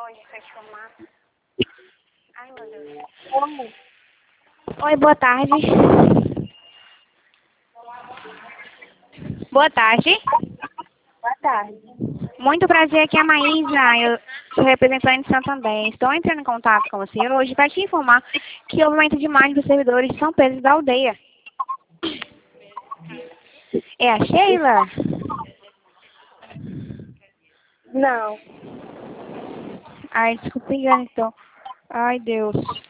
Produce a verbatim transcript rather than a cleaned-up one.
hoje pra te formar. Ai, meu Deus. Como? Oi, boa tarde. Boa tarde. Boa tarde. Muito prazer, aqui é a Maísa, eu sou representante de Santander. Estou entrando em contato com você hoje para te informar que houve um aumento de mais dos servidores de São Pedro da Aldeia. É a Sheila? Não. Ai, desculpa, engano, então. Ai, Deus.